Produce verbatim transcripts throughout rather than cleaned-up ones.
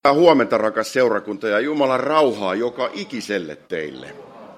Hyvää huomenta, rakas seurakunta, ja Jumalan rauhaa joka ikiselle teille.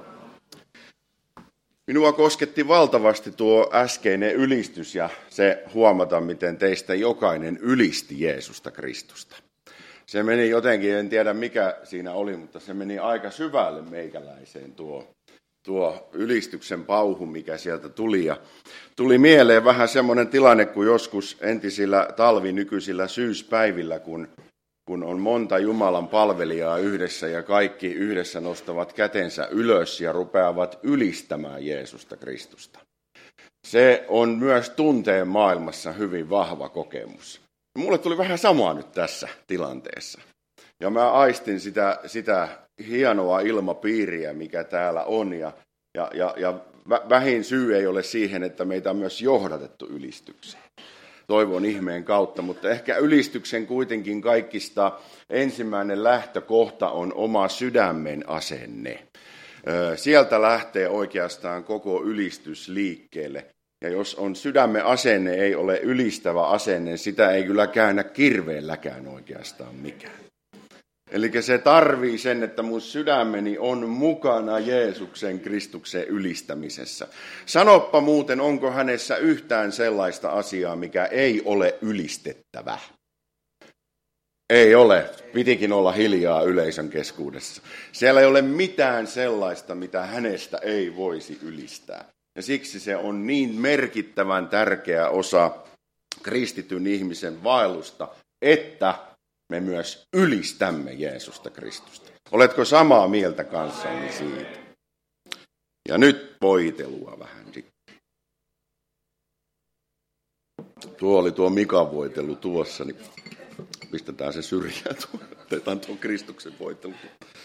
Minua kosketti valtavasti tuo äskeinen ylistys ja se huomata, miten teistä jokainen ylisti Jeesusta Kristusta. Se meni jotenkin, en tiedä mikä siinä oli, mutta se meni aika syvälle meikäläiseen tuo, tuo ylistyksen pauhu, mikä sieltä tuli. Ja tuli mieleen vähän semmoinen tilanne kuin joskus entisillä talvi nykyisillä syyspäivillä, kun kun on monta Jumalan palvelijaa yhdessä ja kaikki yhdessä nostavat kätensä ylös ja rupeavat ylistämään Jeesusta Kristusta. Se on myös tunteen maailmassa hyvin vahva kokemus. Mulle tuli vähän samaa nyt tässä tilanteessa. Ja mä aistin sitä, sitä hienoa ilmapiiriä, mikä täällä on. Ja, ja, ja, ja vähin syy ei ole siihen, että meitä on myös johdatettu ylistykseen. Toivon ihmeen kautta, mutta ehkä ylistyksen kuitenkin kaikista ensimmäinen lähtökohta on oma sydämen asenne. Sieltä lähtee oikeastaan koko ylistys liikkeelle. Ja jos on sydämen asenne, ei ole ylistävä asenne, sitä ei kyllä käännä kirveelläkään oikeastaan mikään. Eli se tarvii sen, että mun sydämeni on mukana Jeesuksen Kristuksen ylistämisessä. Sanoppa muuten, onko hänessä yhtään sellaista asiaa, mikä ei ole ylistettävä? Ei ole. Pitikin olla hiljaa yleisön keskuudessa. Siellä ei ole mitään sellaista, mitä hänestä ei voisi ylistää. Ja siksi se on niin merkittävän tärkeä osa kristityn ihmisen vaellusta, että me myös ylistämme Jeesusta Kristusta. Oletko samaa mieltä kanssani siitä? Ja nyt voitelua vähän sitten. Tuo oli tuo Mikan voitelu tuossa, niin pistetään se syrjään. Otetaan tuon Kristuksen voitelu.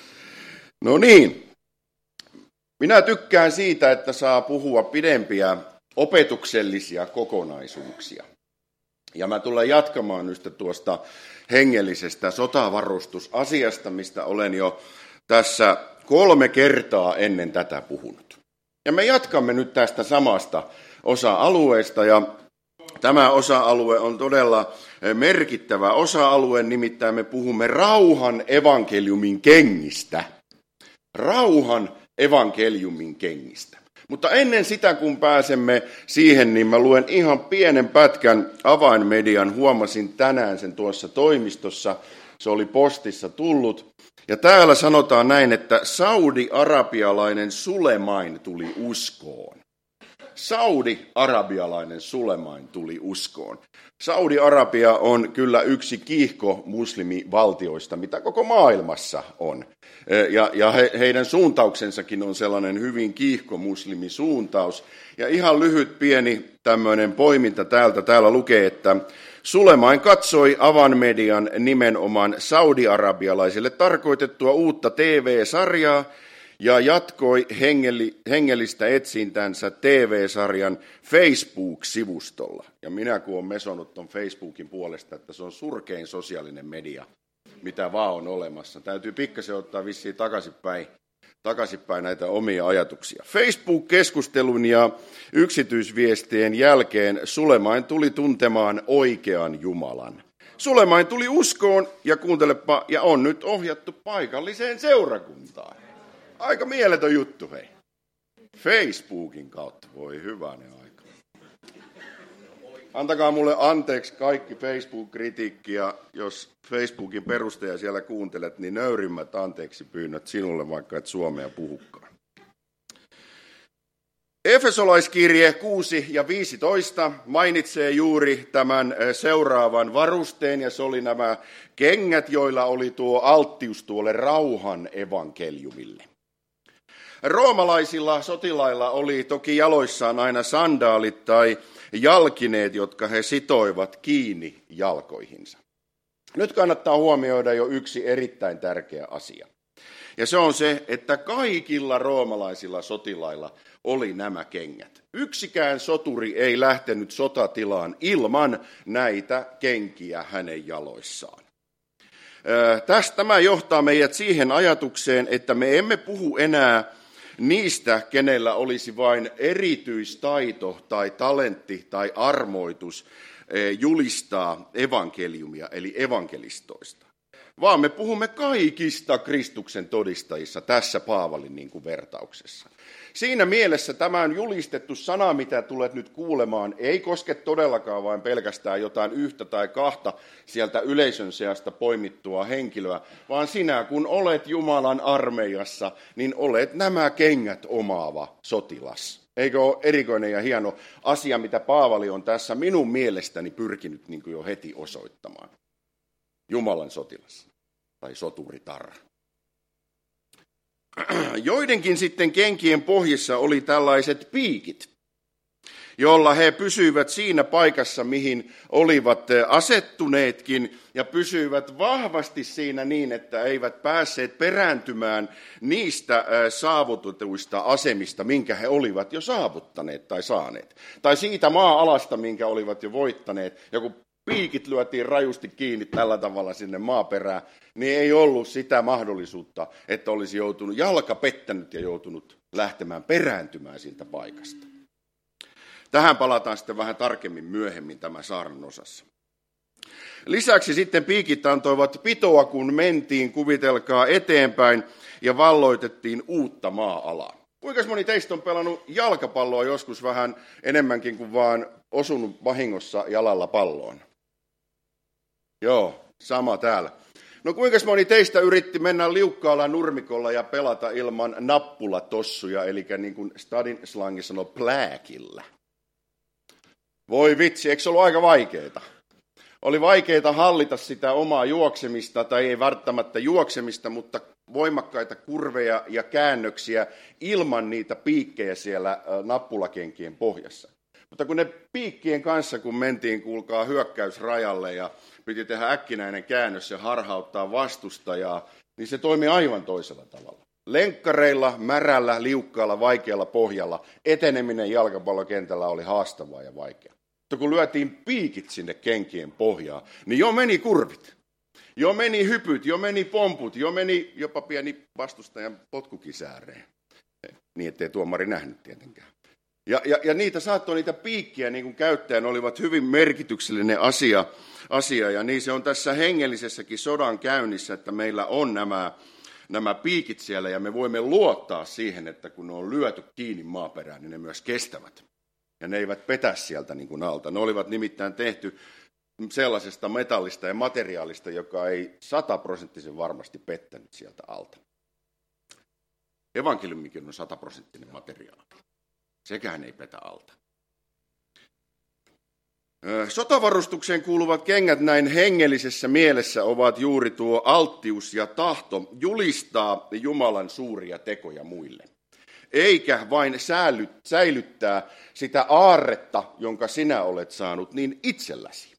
No niin. Minä tykkään siitä, että saa puhua pidempiä opetuksellisia kokonaisuuksia. Ja mä tulen jatkamaan nyt tuosta hengellisestä sotavarustusasiasta, mistä olen jo tässä kolme kertaa ennen tätä puhunut. Ja me jatkamme nyt tästä samasta osa-alueesta, ja tämä osa-alue on todella merkittävä osa-alue, nimittäin me puhumme rauhan evankeliumin kengistä. Rauhan evankeliumin kengistä. Mutta ennen sitä, kun pääsemme siihen, niin mä luen ihan pienen pätkän Avainmedian. Huomasin tänään sen tuossa toimistossa. Se oli postissa tullut. Ja täällä sanotaan näin, että saudi-arabialainen Sulemain tuli uskoon. Saudi-arabialainen Sulemain tuli uskoon. Saudi-Arabia on kyllä yksi kiihko muslimivaltioista, mitä koko maailmassa on. Ja, ja he, heidän suuntauksensakin on sellainen hyvin kiihko muslimisuuntaus. Ja ihan lyhyt pieni tämmöinen poiminta täältä. Täällä lukee, että Sulemain katsoi Avainmedian nimenomaan saudi-arabialaisille tarkoitettua uutta T V-sarjaa, ja jatkoi hengeli, hengellistä etsintänsä T V-sarjan Facebook-sivustolla. Ja minä kun olen mesonut tuon Facebookin puolesta, että se on surkein sosiaalinen media, mitä vaan on olemassa. Täytyy pikkasen ottaa vissiin takaisinpäin, takaisinpäin näitä omia ajatuksia. Facebook-keskustelun ja yksityisviestien jälkeen Sulemain tuli tuntemaan oikean Jumalan. Sulemain tuli uskoon ja kuuntelepa, ja on nyt ohjattu paikalliseen seurakuntaan. Aika mieletön juttu, hei. Facebookin kautta. Voi hyvänen aika. Antakaa mulle anteeksi kaikki Facebook-kritiikki, ja jos Facebookin perustaja siellä kuuntelet, niin nöyrimmät anteeksi pyynnöt sinulle, vaikka et suomea puhukaan. Efesolaiskirje kuusi ja viisitoista mainitsee juuri tämän seuraavan varusteen, ja se oli nämä kengät, joilla oli tuo alttius tuolle rauhan evankeliumille. Roomalaisilla sotilailla oli toki jaloissaan aina sandaalit tai jalkineet, jotka he sitoivat kiinni jalkoihinsa. Nyt kannattaa huomioida jo yksi erittäin tärkeä asia. Ja se on se, että kaikilla roomalaisilla sotilailla oli nämä kengät. Yksikään soturi ei lähtenyt sotatilaan ilman näitä kenkiä hänen jaloissaan. Tästä tämä johtaa meidät siihen ajatukseen, että me emme puhu enää niistä, kenellä olisi vain erityistaito tai talentti tai armoitus julistaa evankeliumia, eli evankelistoista. vaan me puhumme kaikista Kristuksen todistajissa tässä Paavalin niin kuin vertauksessa. Siinä mielessä tämä on julistettu sana, mitä tulet nyt kuulemaan, ei koske todellakaan vain pelkästään jotain yhtä tai kahta sieltä yleisön seasta poimittua henkilöä, vaan sinä kun olet Jumalan armeijassa, niin olet nämä kengät omaava sotilas. Eikö ole erikoinen ja hieno asia, mitä Paavali on tässä minun mielestäni pyrkinyt niin kuin jo heti osoittamaan? Jumalan sotilas tai soturitar. Joidenkin sitten kenkien pohjissa oli tällaiset piikit, jolla he pysyivät siinä paikassa, mihin olivat asettuneetkin, ja pysyivät vahvasti siinä niin, että eivät päässeet perääntymään niistä saavutetuista asemista, minkä he olivat jo saavuttaneet tai saaneet. Tai siitä maa-alasta, minkä olivat jo voittaneet, ja kun piikit lyötiin rajusti kiinni tällä tavalla sinne maaperään, niin ei ollut sitä mahdollisuutta, että olisi joutunut jalka pettänyt ja joutunut lähtemään perääntymään siltä paikasta. Tähän palataan sitten vähän tarkemmin myöhemmin tämän saarnan osassa. Lisäksi sitten piikit antoivat pitoa, kun mentiin, kuvitelkaa, eteenpäin ja valloitettiin uutta maa-alaa. Kuinka moni teistä on pelannut jalkapalloa joskus vähän enemmänkin kuin vaan osunut vahingossa jalalla palloon? Joo, sama täällä. No kuinka moni teistä yritti mennä liukkaalla nurmikolla ja pelata ilman nappulatossuja, eli niin kuin stadin slangi sanoo, plääkillä? Voi vitsi, eikö se ollut aika vaikeaa? Oli vaikeaa hallita sitä omaa juoksemista, tai ei välttämättä juoksemista, mutta voimakkaita kurveja ja käännöksiä ilman niitä piikkejä siellä nappulakenkien pohjassa. Mutta kun ne piikkien kanssa, kun mentiin, kuulkaa, hyökkäysrajalle ja piti tehdä äkkinäinen käännös ja harhauttaa vastustajaa, niin se toimi aivan toisella tavalla. Lenkkareilla, märällä, liukkaalla, vaikealla pohjalla eteneminen jalkapallokentällä oli haastavaa ja vaikeaa. Mutta kun lyötiin piikit sinne kenkien pohjaan, niin jo meni kurvit, jo meni hypyt, jo meni pomput, jo meni jopa pieni vastustajan potkukisääreen. Niin, ettei tuomari nähnyt tietenkään. Ja, ja, ja niitä saattoi niitä piikkiä niin kuin käyttäen olivat hyvin merkityksellinen asia, asia, ja niin se on tässä hengellisessäkin sodan käynnissä, että meillä on nämä, nämä piikit siellä, ja me voimme luottaa siihen, että kun ne on lyöty kiinni maaperään, niin ne myös kestävät. Ja ne eivät petä sieltä niin kuin alta. Ne olivat nimittäin tehty sellaisesta metallista ja materiaalista, joka ei sataprosenttisen varmasti pettänyt sieltä alta. Evankeliumikin on sataprosenttinen materiaali. Sekään ei petä alta. Sotavarustukseen kuuluvat kengät näin hengellisessä mielessä ovat juuri tuo alttius ja tahto julistaa Jumalan suuria tekoja muille. Eikä vain säilyttää sitä aarretta, jonka sinä olet saanut, niin itselläsi.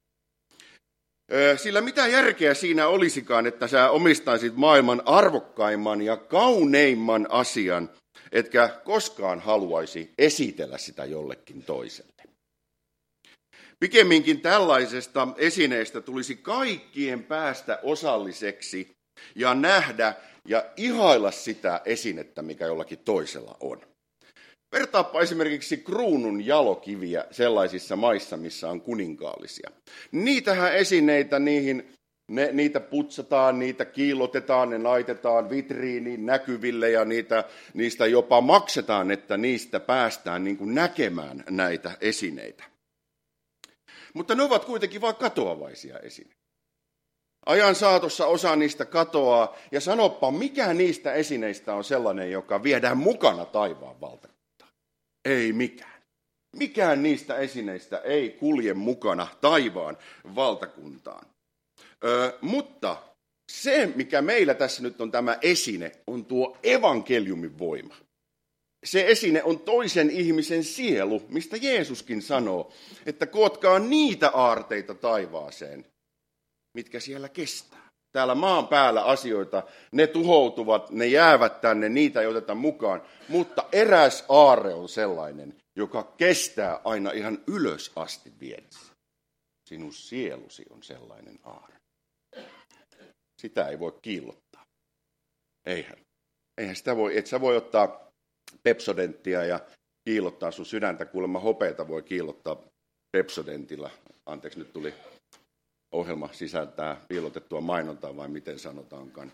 Sillä mitä järkeä siinä olisikaan, että sä omistaisit maailman arvokkaimman ja kauneimman asian, etkä koskaan haluaisi esitellä sitä jollekin toiselle. Pikemminkin tällaisesta esineestä tulisi kaikkien päästä osalliseksi ja nähdä ja ihailla sitä esinettä, mikä jollakin toisella on. Vertaappa esimerkiksi kruunun jalokiviä sellaisissa maissa, missä on kuninkaallisia. Niitähän esineitä, niihin, ne, niitä putsataan, niitä kiillotetaan, ne laitetaan vitriiniin näkyville ja niitä, niistä jopa maksetaan, että niistä päästään niin kuin näkemään näitä esineitä. Mutta ne ovat kuitenkin vain katoavaisia esineitä. Ajan saatossa osa niistä katoaa, ja sanoppa, mikä niistä esineistä on sellainen, joka viedään mukana taivaan valtakuntaan. Ei mikään. Mikään niistä esineistä ei kulje mukana taivaan valtakuntaan. Ö, mutta se, mikä meillä tässä nyt on tämä esine, on tuo evankeliumin voima. Se esine on toisen ihmisen sielu, mistä Jeesuskin sanoo, että kootkaa niitä aarteita taivaaseen, mitkä siellä kestää. Täällä maan päällä asioita, ne tuhoutuvat, ne jäävät tänne, niitä ei oteta mukaan. Mutta eräs aarre on sellainen, joka kestää aina ihan ylös asti viedessä. Sinun sielusi on sellainen aarre. Sitä ei voi kiillottaa. Eihän. Eihän sitä voi, et sä voi ottaa Pepsodenttia ja kiillottaa sun sydäntä. Kuulemma hopeata voi kiillottaa Pepsodentilla. Anteeksi, nyt tuli ohjelma sisältää piilotettua mainontaa, vai miten sanotaankaan.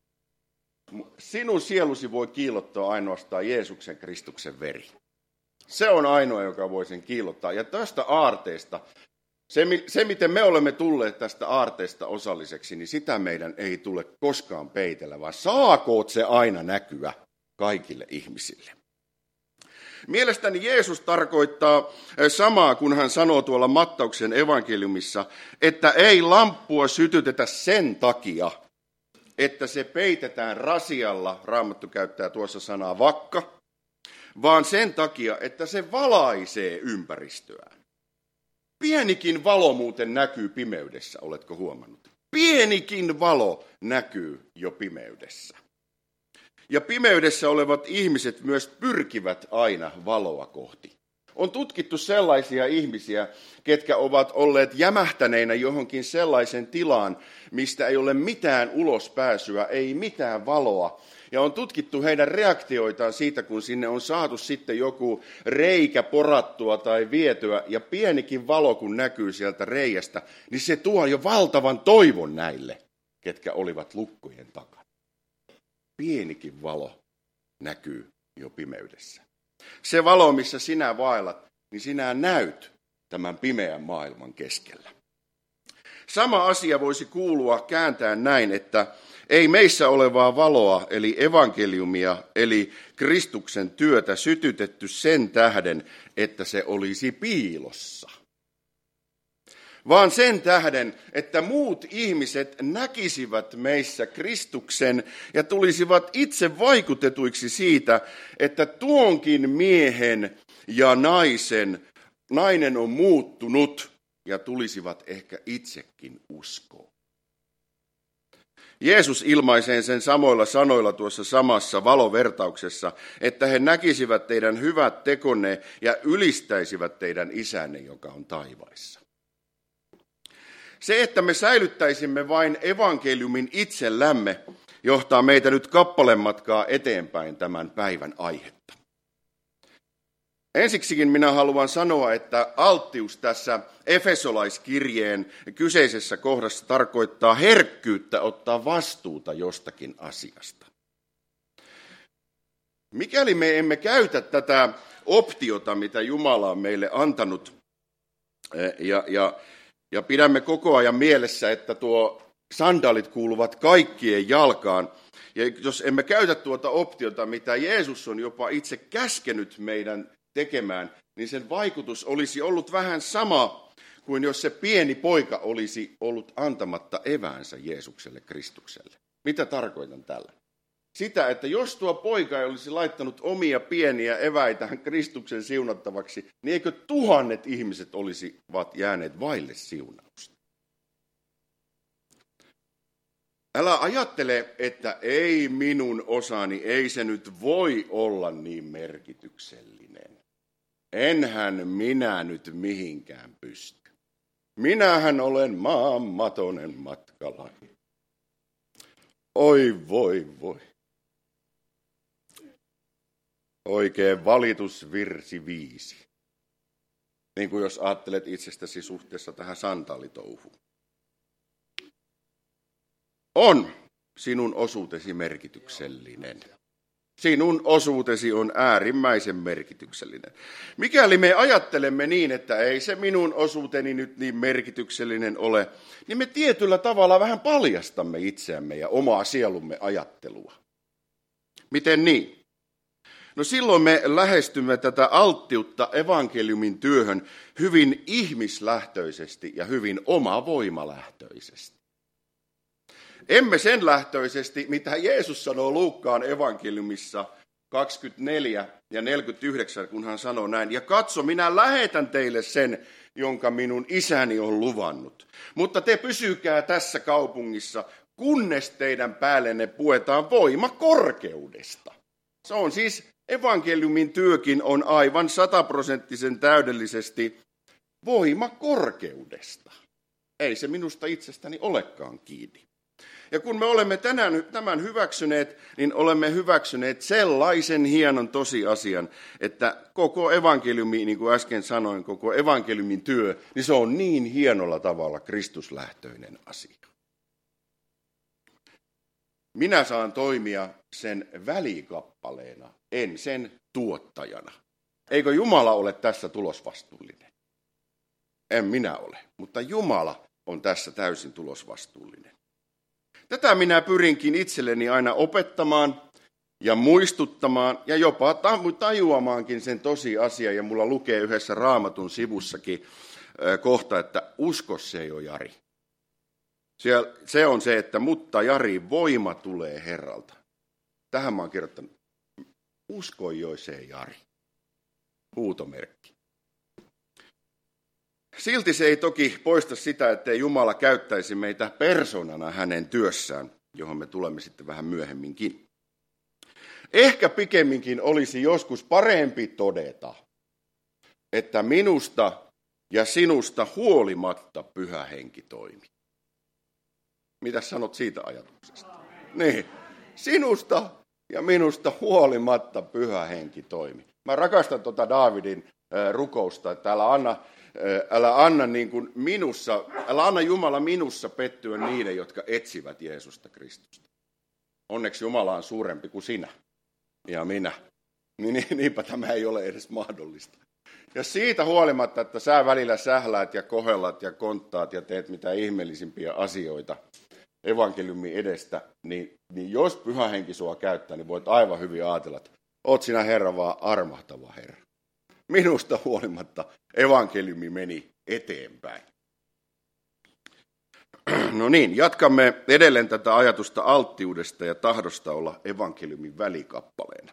Sinun sielusi voi kiillottaa ainoastaan Jeesuksen Kristuksen veri. Se on ainoa, joka voi sen kiillottaa. Ja tästä aarteesta, se, se miten me olemme tulleet tästä aarteesta osalliseksi, niin sitä meidän ei tule koskaan peitellä, vaan saakoot se aina näkyä kaikille ihmisille. Mielestäni Jeesus tarkoittaa samaa, kun hän sanoo tuolla Mattauksen evankeliumissa, että ei lamppua sytytetä sen takia, että se peitetään rasialla, Raamattu käyttää tuossa sanaa vakka, vaan sen takia, että se valaisee ympäristöään. Pienikin valo muuten näkyy pimeydessä, oletko huomannut? Pienikin valo näkyy jo pimeydessä. Ja pimeydessä olevat ihmiset myös pyrkivät aina valoa kohti. On tutkittu sellaisia ihmisiä, ketkä ovat olleet jämähtäneinä johonkin sellaisen tilaan, mistä ei ole mitään ulospääsyä, ei mitään valoa. Ja on tutkittu heidän reaktioitaan siitä, kun sinne on saatu sitten joku reikä porattua tai vietyä, ja pienikin valo, kun näkyy sieltä reiästä, niin se tuo jo valtavan toivon näille, ketkä olivat lukkojen takana. Pienikin valo näkyy jo pimeydessä. Se valo, missä sinä vaellat, niin sinä näyt tämän pimeän maailman keskellä. Sama asia voisi kuulua kääntää näin, että ei meissä olevaa valoa, eli evankeliumia, eli Kristuksen työtä sytytetty sen tähden, että se olisi piilossa. Vaan sen tähden, että muut ihmiset näkisivät meissä Kristuksen ja tulisivat itse vaikutetuiksi siitä, että tuonkin miehen ja naisen, nainen on muuttunut ja tulisivat ehkä itsekin uskoon. Jeesus ilmaisee sen samoilla sanoilla tuossa samassa valovertauksessa, että he näkisivät teidän hyvät tekonne ja ylistäisivät teidän isänne, joka on taivaissa. Se, että me säilyttäisimme vain evankeliumin itsellämme, johtaa meitä nyt kappalematkaa eteenpäin tämän päivän aihetta. Ensiksikin minä haluan sanoa, että alttius tässä Efesolaiskirjeen kyseisessä kohdassa tarkoittaa herkkyyttä ottaa vastuuta jostakin asiasta. Mikäli me emme käytä tätä optiota, mitä Jumala on meille antanut, ja, ja, ja pidämme koko ajan mielessä, että tuo sandaalit kuuluvat kaikkien jalkaan, ja jos emme käytä tuota optiota, mitä Jeesus on jopa itse käskenyt meidän tekemään, niin sen vaikutus olisi ollut vähän sama kuin jos se pieni poika olisi ollut antamatta eväänsä Jeesukselle Kristukselle. Mitä tarkoitan tällä? Sitä, että jos tuo poika ei olisi laittanut omia pieniä eväitään Kristuksen siunattavaksi, niin eikö tuhannet ihmiset olisivat jääneet vaille siunausta? Älä ajattele, että ei minun osani, ei se nyt voi olla niin merkityksellinen. Enhän minä nyt mihinkään pysty. Minähän olen maanmatonen matkalaji. Oi voi voi. Oikein valitusvirsi viisi. Niin kuin jos ajattelet itsestäsi suhteessa tähän sandaalitouhuun. On sinun osuutesi merkityksellinen. Sinun osuutesi on äärimmäisen merkityksellinen. Mikäli me ajattelemme niin, että ei se minun osuuteni nyt niin merkityksellinen ole, niin me tietyllä tavalla vähän paljastamme itseämme ja omaa sielumme ajattelua. Miten niin? No silloin me lähestymme tätä alttiutta evankeliumin työhön hyvin ihmislähtöisesti ja hyvin omavoimalähtöisesti. Emme sen lähtöisesti, mitä Jeesus sanoo Luukkaan evankeliumissa kaksikymmentäneljä ja neljäkymmentäyhdeksän, kun hän sanoo näin. Ja katso, minä lähetän teille sen, jonka minun isäni on luvannut. Mutta te pysykää tässä kaupungissa, kunnes teidän päällenne puetaan voima korkeudesta. Se on siis, evankeliumin työkin on aivan sataprosenttisen täydellisesti voima korkeudesta. Ei se minusta itsestäni olekaan kiinni. Ja kun me olemme tänään tämän hyväksyneet, niin olemme hyväksyneet sellaisen hienon tosiasian, että koko evankeliumi, niin kuin äsken sanoin, koko evankeliumin työ, niin se on niin hienolla tavalla kristuslähtöinen asia. Minä saan toimia sen välikappaleena, en sen tuottajana. Eikö Jumala ole tässä tulosvastuullinen? En minä ole, mutta Jumala on tässä täysin tulosvastuullinen. Tätä minä pyrinkin itselleni aina opettamaan ja muistuttamaan ja jopa tajuamaankin sen tosiasian. Ja mulla lukee yhdessä Raamatun sivussakin kohta, että usko se ei ole Jari. Se on se, että mutta Jari, voima tulee Herralta. Tähän mä oon kirjoittanut, usko jo se Jari. Huutomerkki. Silti se ei toki poista sitä, ettei Jumala käyttäisi meitä persoonana hänen työssään, johon me tulemme sitten vähän myöhemminkin. Ehkä pikemminkin olisi joskus parempi todeta, että minusta ja sinusta huolimatta Pyhä Henki toimi. Mitä sanot siitä ajatuksesta? Niin, sinusta ja minusta huolimatta Pyhä Henki toimi. Mä rakastan tuota Daavidin rukousta, että älä anna, älä anna niin kuin minussa, älä anna Jumala minussa pettyä niiden, jotka etsivät Jeesusta Kristusta. Onneksi Jumala on suurempi kuin sinä ja minä. Niin, niinpä tämä ei ole edes mahdollista. Ja siitä huolimatta, että sä välillä sähläät ja kohellat ja konttaat ja teet mitä ihmeellisimpiä asioita evankeliumin edestä, niin, niin jos Pyhä Henki sua käyttää, niin voit aivan hyvin ajatella, että oot sinä Herra vaan armahtava Herra. Minusta huolimatta evankeliumi meni eteenpäin. No niin, jatkamme edelleen tätä ajatusta alttiudesta ja tahdosta olla evankeliumin välikappaleena.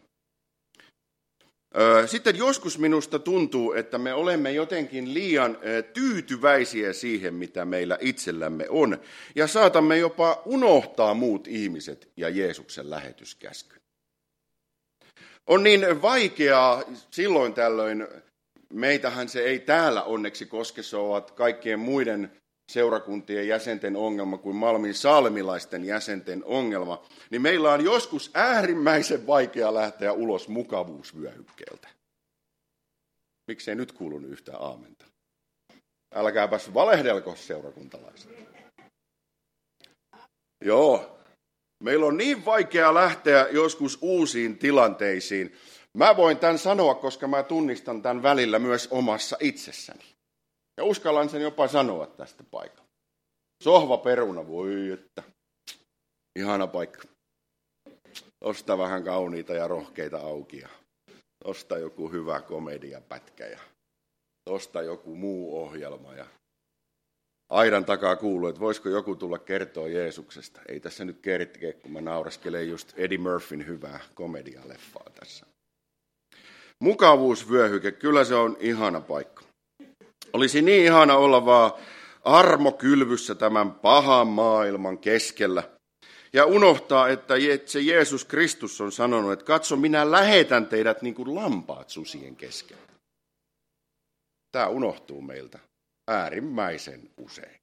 Sitten joskus minusta tuntuu, että me olemme jotenkin liian tyytyväisiä siihen, mitä meillä itsellämme on, ja saatamme jopa unohtaa muut ihmiset ja Jeesuksen lähetyskäskyn. On niin vaikeaa silloin tällöin, meitähän se ei täällä onneksi koske, se ovat kaikkien muiden seurakuntien jäsenten ongelma kuin Malmin salmilaisten jäsenten ongelma, niin meillä on joskus äärimmäisen vaikea lähteä ulos mukavuusvyöhykkeeltä. Miksei nyt kuulunut yhtään aamenta? Älkääpäs valehdelko seurakuntalaiset. Joo, meillä on niin vaikea lähteä joskus uusiin tilanteisiin. Mä voin tämän sanoa, koska mä tunnistan tämän välillä myös omassa itsessäni. Ja uskallan sen jopa sanoa tästä paikalla. Sohva peruna, voi että. Ihana paikka. Osta vähän kauniita ja rohkeita aukia. Osta joku hyvä komediapätkä ja osta joku muu ohjelma. Ja aidan takaa kuuluu, että voisiko joku tulla kertoa Jeesuksesta. Ei tässä nyt kertike, kun mä nauraskelen just Eddie Murphyn hyvää komedialeffaa tässä. Mukavuusvyöhyke, kyllä se on ihana paikka. Olisi niin ihana olla vaan armokylvyssä tämän pahan maailman keskellä ja unohtaa, että se Jeesus Kristus on sanonut, että katso, minä lähetän teidät niin kuin lampaat susien keskellä. Tämä unohtuu meiltä äärimmäisen usein.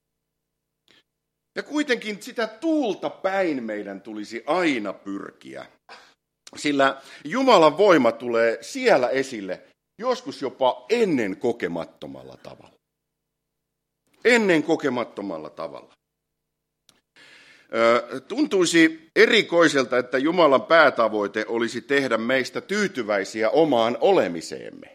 Ja kuitenkin sitä tuulta päin meidän tulisi aina pyrkiä, sillä Jumalan voima tulee siellä esille, joskus jopa ennen kokemattomalla tavalla. Ennen kokemattomalla tavalla. Tuntuisi erikoiselta, että Jumalan päätavoite olisi tehdä meistä tyytyväisiä omaan olemiseemme.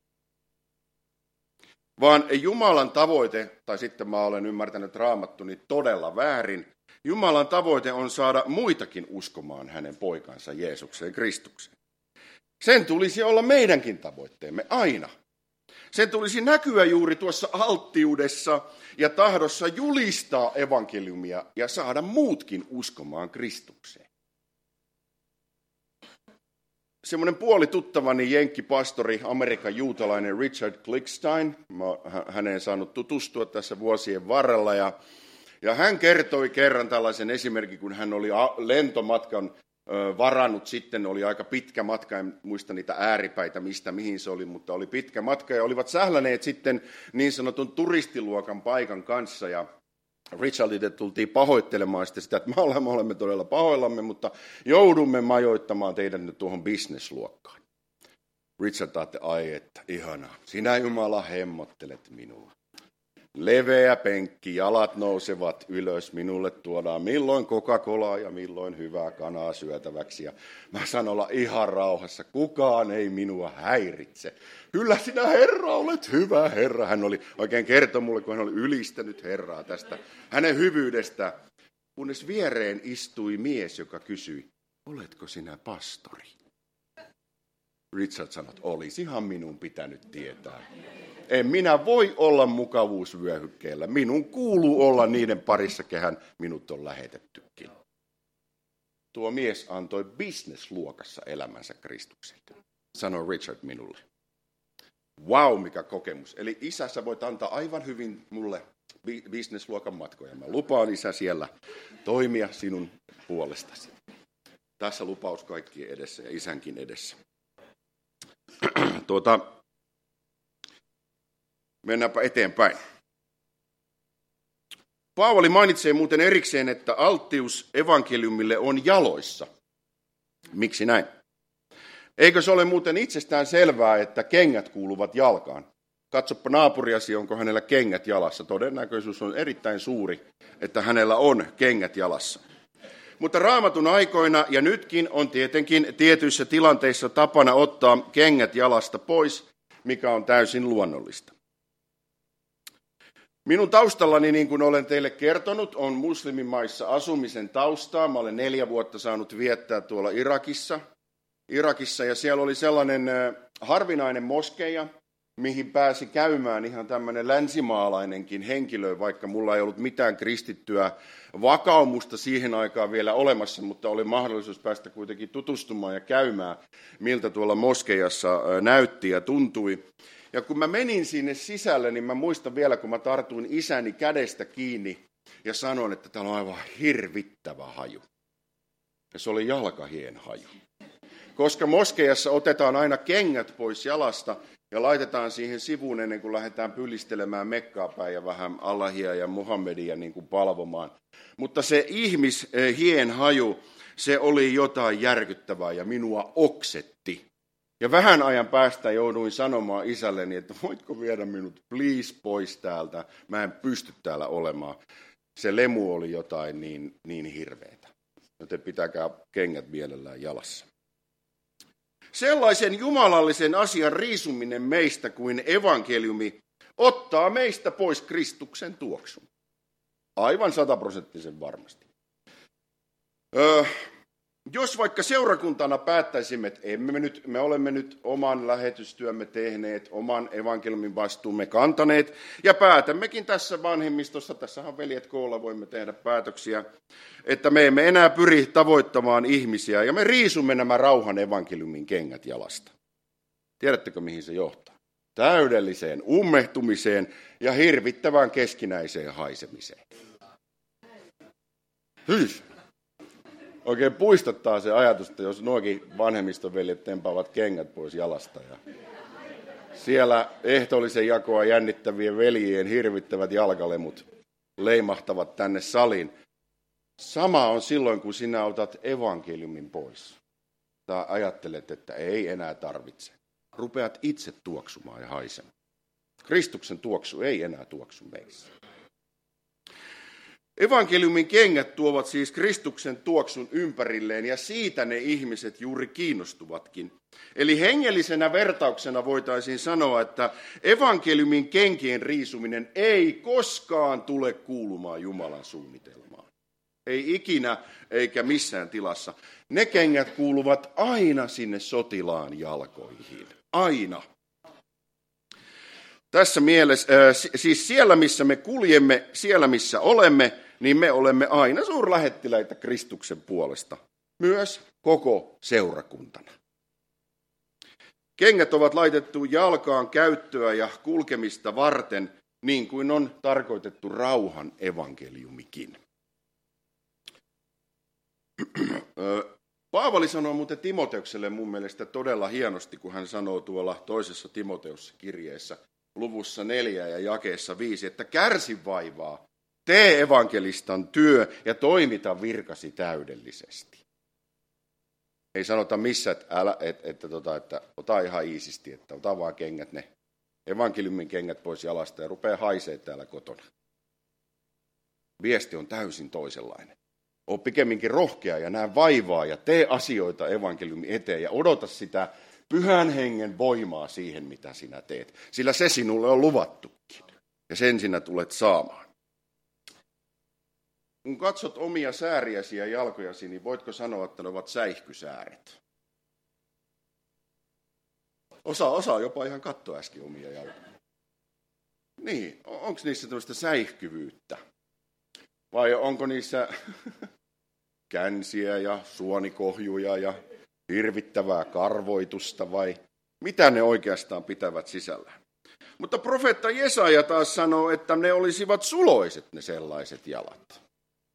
Vaan Jumalan tavoite, tai sitten mä olen ymmärtänyt Raamattuni todella väärin, Jumalan tavoite on saada muitakin uskomaan hänen poikansa Jeesukseen Kristukseen. Sen tulisi olla meidänkin tavoitteemme aina. Sen tulisi näkyä juuri tuossa alttiudessa ja tahdossa julistaa evankeliumia ja saada muutkin uskomaan Kristukseen. Semmoinen puolituttavani jenkkipastori, Amerikan juutalainen Richard Klickstein, mä häneen saanut tutustua tässä vuosien varrella ja, ja hän kertoi kerran tällaisen esimerkin, kun hän oli lentomatkan varannut sitten, oli aika pitkä matka, en muista niitä ääripäitä mistä mihin se oli, mutta oli pitkä matka ja olivat sähläneet sitten niin sanotun turistiluokan paikan kanssa ja Richardille tultiin pahoittelemaan sitä, että me olemme, me olemme todella pahoillamme, mutta joudumme majoittamaan teidät nyt tuohon bisnesluokkaan. Richard ajatteli, ai että ihanaa, sinä Jumala hemmottelet minua. Leveä penkki, jalat nousevat ylös, minulle tuodaan milloin Coca-Colaa ja milloin hyvää kanaa syötäväksi. Ja mä sanon olla ihan rauhassa, kukaan ei minua häiritse. Kyllä sinä Herra olet hyvä Herra. Hän oli oikein kertoi mulle, kun hän oli ylistänyt Herraa tästä hänen hyvyydestä. Kunnes viereen istui mies, joka kysyi, oletko sinä pastori? Richard sanoi, että olisihan minun pitänyt tietää. En minä voi olla mukavuusvyöhykkeellä. Minun kuuluu olla niiden parissa, kehän minut on lähetettykin. Tuo mies antoi businessluokassa elämänsä Kristukselle, sanoi Richard minulle. Vau, wow, mikä kokemus. Eli isä, sä voit antaa aivan hyvin mulle businessluokan matkoja. Mä lupaan, isä, siellä toimia sinun puolestasi. Tässä lupaus kaikkien edessä ja isänkin edessä. Tuota, mennäänpä eteenpäin. Paavali mainitsee muuten erikseen, että alttius evankeliumille on jaloissa. Miksi näin? Eikö se ole muuten itsestään selvää, että kengät kuuluvat jalkaan? Katsoppa naapuriasi, onko hänellä kengät jalassa. Todennäköisyys on erittäin suuri, että hänellä on kengät jalassa. Mutta Raamatun aikoina ja nytkin on tietenkin tietyissä tilanteissa tapana ottaa kengät jalasta pois, mikä on täysin luonnollista. Minun taustallani, niin kuin olen teille kertonut, on muslimimaissa asumisen taustaa. Mä olen neljä vuotta saanut viettää tuolla Irakissa. Irakissa ja siellä oli sellainen harvinainen moskeija, mihin pääsi käymään ihan tämmöinen länsimaalainenkin henkilö, vaikka mulla ei ollut mitään kristittyä vakaumusta siihen aikaan vielä olemassa, mutta oli mahdollisuus päästä kuitenkin tutustumaan ja käymään, miltä tuolla moskeijassa näytti ja tuntui. Ja kun mä menin sinne sisälle, niin mä muistan vielä, kun mä tartuin isäni kädestä kiinni ja sanoin, että täällä on aivan hirvittävä haju. Ja se oli jalkahien haju. Koska moskeijassa otetaan aina kengät pois jalasta ja laitetaan siihen sivuun ennen kuin lähdetään pylistelemään Mekkaa päin ja vähän Allahia ja Muhammedia niin kuin palvomaan. Mutta se ihmishien haju, se oli jotain järkyttävää ja minua oksetti. Ja vähän ajan päästä jouduin sanomaan isälleni, että voitko viedä minut please pois täältä, mä en pysty täällä olemaan. Se lemu oli jotain niin, niin hirveätä, joten pitäkää kengät mielellään jalassa. Sellaisen jumalallisen asian riisuminen meistä kuin evankeliumi ottaa meistä pois Kristuksen tuoksun. Aivan sataprosenttisen varmasti. Öö, jos vaikka seurakuntana päättäisimme, että emme me, nyt, me olemme nyt oman lähetystyömme tehneet, oman evankeliumin vastuumme kantaneet, ja päätämmekin tässä vanhemmistossa, tässähän veljet koolla voimme tehdä päätöksiä, että me emme enää pyri tavoittamaan ihmisiä, ja me riisumme nämä rauhan evankeliumin kengät jalasta. Tiedättekö, mihin se johtaa? Täydelliseen ummehtumiseen ja hirvittävään keskinäiseen haisemiseen. Hys! Oikein puistattaa se ajatus, että jos nuokin vanhemmistoveljet tempaavat kengät pois jalasta ja siellä ehtoollisen jakoa jännittävien veljien hirvittävät jalkalemut leimahtavat tänne saliin. Sama on silloin, kun sinä otat evankeliumin pois. Tai ajattelet, että ei enää tarvitse. Rupeat itse tuoksumaan ja haisemaan. Kristuksen tuoksu ei enää tuoksu meissä. Evankeliumin kengät tuovat siis Kristuksen tuoksun ympärilleen ja siitä ne ihmiset juuri kiinnostuvatkin. Eli hengellisenä vertauksena voitaisiin sanoa, että evankeliumin kenkien riisuminen ei koskaan tule kuulumaan Jumalan suunnitelmaan. Ei ikinä eikä missään tilassa. Ne kengät kuuluvat aina sinne sotilaan jalkoihin. Aina. Tässä mielessä, äh, siis siellä missä me kuljemme, siellä missä olemme, niin me olemme aina suurlähettiläitä Kristuksen puolesta. Myös koko seurakuntana. Kengät ovat laitettu jalkaan käyttöä ja kulkemista varten, niin kuin on tarkoitettu rauhan evankeliumikin. Paavali sanoo muuten Timoteukselle mun mielestä todella hienosti, kun hän sanoo tuolla toisessa Timoteus-kirjeessä luvussa neljä ja jakeessa viisi, että kärsi vaivaa Tee evankelistan työ ja toimita virkasi täydellisesti. Ei sanota missä, että, älä, että, että, että, että ota ihan iisisti, että ota vaan kengät, ne evankeliumin kengät pois jalasta ja rupea haisee täällä kotona. Viesti on täysin toisenlainen. Oo pikemminkin rohkea ja näe vaivaa ja tee asioita evankeliumin eteen ja odota sitä pyhän hengen voimaa siihen, mitä sinä teet. Sillä se sinulle on luvattukin ja sen sinä tulet saamaan. Kun katsot omia sääriäsi ja jalkojasi, niin voitko sanoa, että ne ovat säihkysääret? Osa, osaa jopa ihan katsoa äsken omia jalkoja. Niin, onko niissä tämmöistä säihkyvyyttä? Vai onko niissä känsiä ja suonikohjuja ja hirvittävää karvoitusta vai mitä ne oikeastaan pitävät sisällään? Mutta profeetta Jesaja taas sanoo, että ne olisivat suloiset ne sellaiset jalat.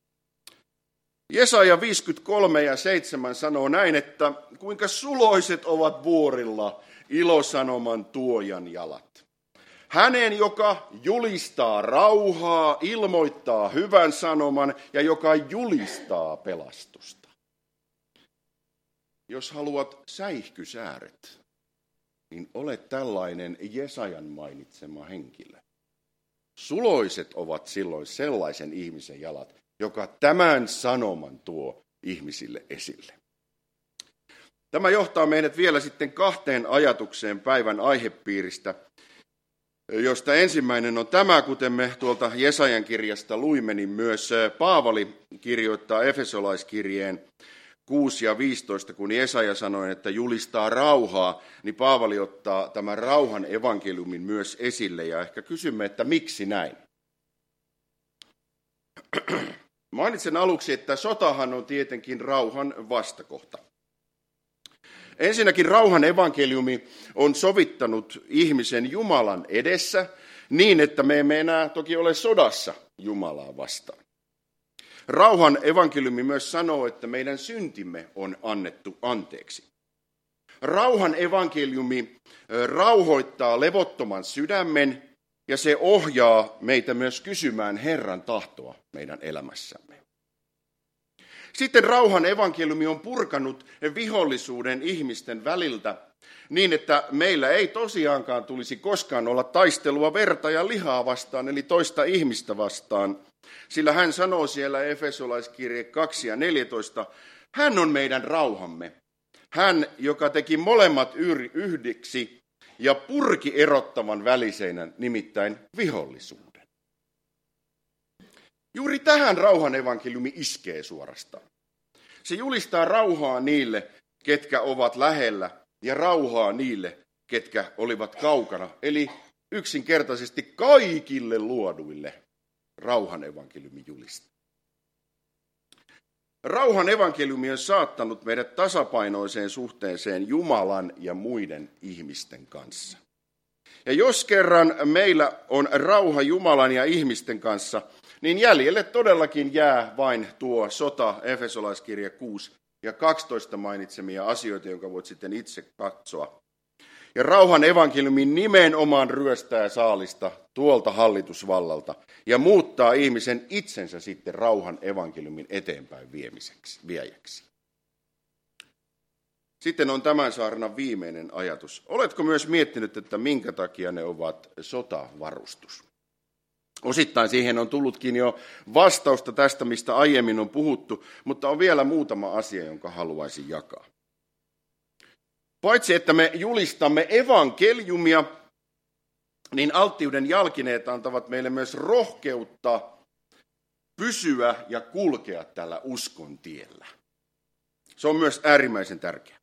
Jesaja viisikymmentäkolme ja seitsemän sanoo näin, että kuinka suloiset ovat vuorilla ilosanoman tuojan jalat. Hänen, joka julistaa rauhaa, ilmoittaa hyvän sanoman ja joka julistaa pelastusta. Jos haluat säihkysääret, niin olet tällainen Jesajan mainitsema henkilö. Suloiset ovat silloin sellaisen ihmisen jalat, joka tämän sanoman tuo ihmisille esille. Tämä johtaa meidät vielä sitten kahteen ajatukseen päivän aihepiiristä, josta ensimmäinen on tämä, kuten me tuolta Jesajan kirjasta luimme, niin myös Paavali kirjoittaa Efesolaiskirjeen kuusi ja viisitoista, kun Jesaja sanoi, että julistaa rauhaa, niin Paavali ottaa tämän rauhan evankeliumin myös esille, ja ehkä kysymme, että miksi näin? Mainitsen aluksi, että sotahan on tietenkin rauhan vastakohta. Ensinnäkin rauhan evankeliumi on sovittanut ihmisen Jumalan edessä niin, että me emme enää toki ole sodassa Jumalaa vastaan. Rauhan evankeliumi myös sanoo, että meidän syntimme on annettu anteeksi. Rauhan evankeliumi rauhoittaa levottoman sydämen ja se ohjaa meitä myös kysymään Herran tahtoa meidän elämässämme. Sitten rauhan evankeliumi on purkanut vihollisuuden ihmisten väliltä niin, että meillä ei tosiaankaan tulisi koskaan olla taistelua verta ja lihaa vastaan, eli toista ihmistä vastaan. Sillä hän sanoo siellä Efesolaiskirje kaksi ja neljätoista, hän on meidän rauhamme. Hän, joka teki molemmat yhdiksi ja purki erottavan väliseinän, nimittäin vihollisuuden. Juuri tähän rauhan evankeliumi iskee suorastaan. Se julistaa rauhaa niille, ketkä ovat lähellä, ja rauhaa niille, ketkä olivat kaukana. Eli yksinkertaisesti kaikille luoduille rauhan evankeliumi julistaa. Rauhan evankeliumi on saattanut meidät tasapainoiseen suhteeseen Jumalan ja muiden ihmisten kanssa. Ja jos kerran meillä on rauha Jumalan ja ihmisten kanssa, niin jäljelle todellakin jää vain tuo sota, Efesolaiskirje kuusi ja kaksitoista mainitsemia asioita, jonka voit sitten itse katsoa. Ja rauhan evankeliumi nimenomaan ryöstää saalista tuolta hallitusvallalta ja muuttaa ihmisen itsensä sitten rauhan evankeliumin eteenpäin viemiseksi, viejäksi. Sitten on tämän saarnan viimeinen ajatus. Oletko myös miettinyt, että minkä takia ne ovat sotavarustus? Osittain siihen on tullutkin jo vastausta tästä, mistä aiemmin on puhuttu, mutta on vielä muutama asia, jonka haluaisin jakaa. Paitsi että me julistamme evankeliumia, niin alttiuden jalkineet antavat meille myös rohkeutta pysyä ja kulkea tällä uskon tiellä. Se on myös äärimmäisen tärkeää.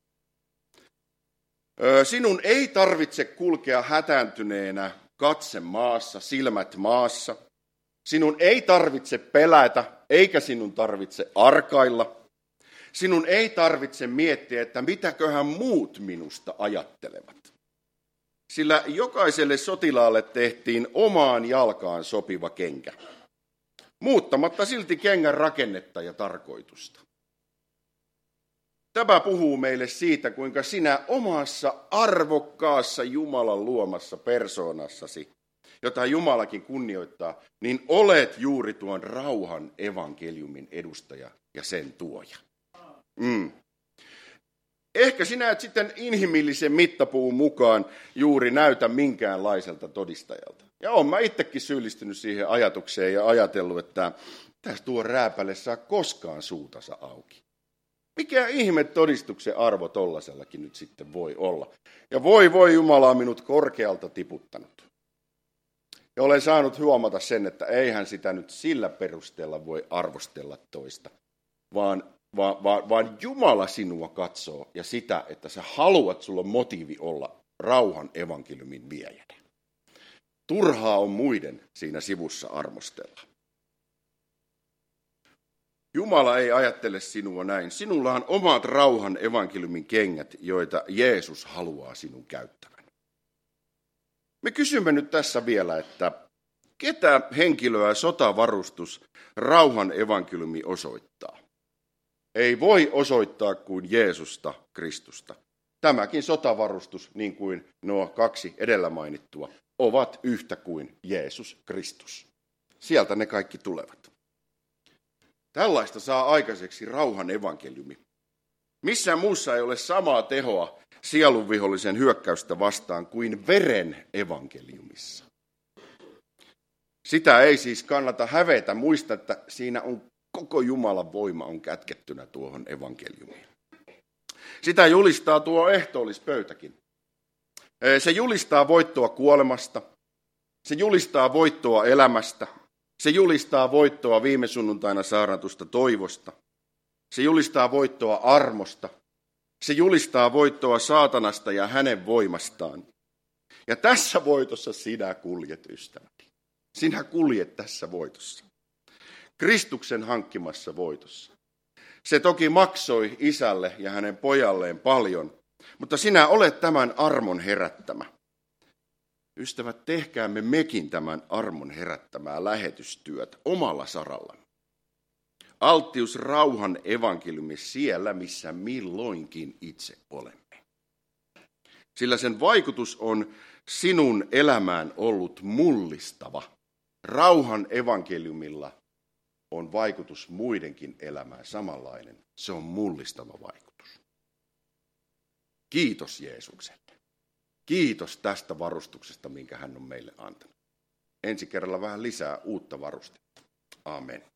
Sinun ei tarvitse kulkea hätääntyneenä katse maassa, silmät maassa. Sinun ei tarvitse pelätä, eikä sinun tarvitse arkailla. Sinun ei tarvitse miettiä, että mitäköhän muut minusta ajattelevat. Sillä jokaiselle sotilaalle tehtiin omaan jalkaan sopiva kenkä, muuttamatta silti kengän rakennetta ja tarkoitusta. Tämä puhuu meille siitä, kuinka sinä omassa arvokkaassa Jumalan luomassa persoonassasi jota Jumalakin kunnioittaa, niin olet juuri tuon rauhan evankeliumin edustaja ja sen tuoja. Mm. Ehkä sinä et sitten inhimillisen mittapuun mukaan juuri näytä minkäänlaiselta todistajalta. Ja olen mä itsekin syyllistynyt siihen ajatukseen ja ajatellut, että tässä tuo rääpäle saa koskaan suutansa auki. Mikä ihme todistuksen arvo tollaisellakin nyt sitten voi olla? Ja voi voi Jumala on minut korkealta tiputtanut. Ja olen saanut huomata sen, että eihän sitä nyt sillä perusteella voi arvostella toista, vaan, vaan, vaan, vaan Jumala sinua katsoo ja sitä, että sä haluat, sulla on motiivi olla rauhan evankeliumin viejänä. Turhaa on muiden siinä sivussa armostella. Jumala ei ajattele sinua näin. Sinulla on omat rauhan evankeliumin kengät, joita Jeesus haluaa sinun käyttävän. Me kysymme nyt tässä vielä, että ketä henkilöä sotavarustus rauhan evankeliumi osoittaa? Ei voi osoittaa kuin Jeesusta Kristusta. Tämäkin sotavarustus, niin kuin nuo kaksi edellä mainittua, ovat yhtä kuin Jeesus Kristus. Sieltä ne kaikki tulevat. Tällaista saa aikaiseksi rauhan evankeliumi. Missään muussa ei ole samaa tehoa sielunvihollisen hyökkäystä vastaan kuin veren evankeliumissa. Sitä ei siis kannata hävetä. Muista, että siinä on koko Jumalan voima on kätkettynä tuohon evankeliumiin. Sitä julistaa tuo ehtoollispöytäkin. Se julistaa voittoa kuolemasta. Se julistaa voittoa elämästä. Se julistaa voittoa viime sunnuntaina saarnatusta toivosta. Se julistaa voittoa armosta. Se julistaa voittoa saatanasta ja hänen voimastaan. Ja tässä voitossa sinä kuljet, ystäväni. Sinä kuljet tässä voitossa. Kristuksen hankkimassa voitossa. Se toki maksoi isälle ja hänen pojalleen paljon, mutta sinä olet tämän armon herättämä. Ystävät, tehkäämme mekin tämän armon herättämää lähetystyötä omalla saralla. Alttius rauhan evankeliumi siellä, missä milloinkin itse olemme. Sillä sen vaikutus on sinun elämään ollut mullistava. Rauhan evankeliumilla on vaikutus muidenkin elämään samanlainen. Se on mullistava vaikutus. Kiitos Jeesukselle. Kiitos tästä varustuksesta, minkä hän on meille antanut. Ensi kerralla vähän lisää uutta varustetta. Amen.